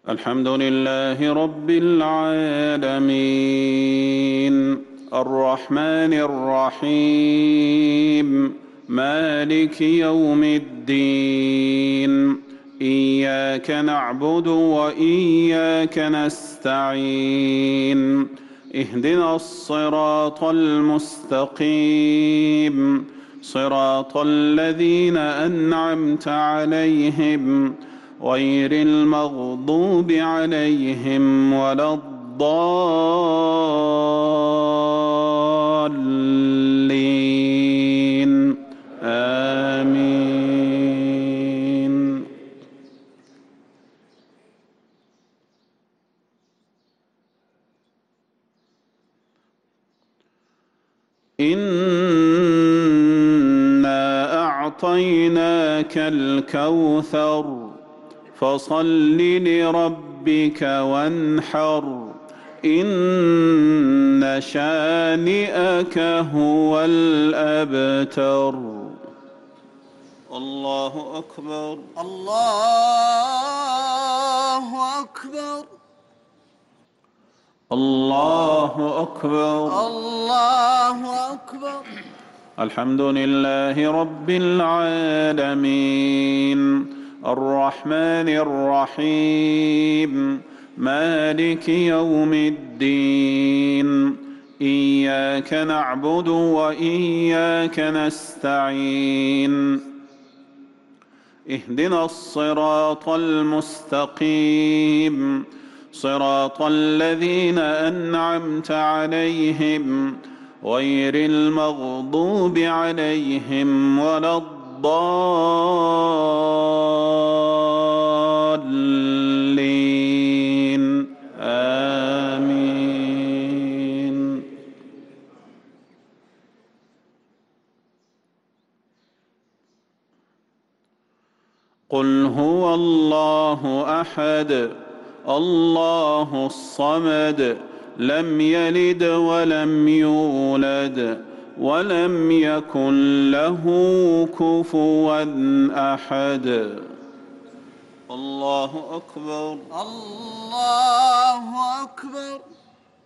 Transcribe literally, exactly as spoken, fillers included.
الحمد لله رب العالمين الرحمن الرحيم مالك يوم الدين إياك نعبد وإياك نستعين اهدنا الصراط المستقيم صراط الذين أنعمت عليهم غير المغضوب عليهم ولا الضالين آمين. إنا أعطيناك الكوثر فصل لربك وانحر إن شانئك هو الأبتر. الله أكبر الله أكبر الله أكبر الله أكبر. الحمد لله رب العالمين الرحمن الرحيم مالك يوم الدين إياك نعبد وإياك نستعين اهدنا الصراط المستقيم صراط الذين أنعمت عليهم غير المغضوب عليهم ولا الضالين آمين. قل هو الله أحد الله الصمد لم يلد ولم يولد ولم يكن له كفوا أحد. الله أكبر الله أكبر.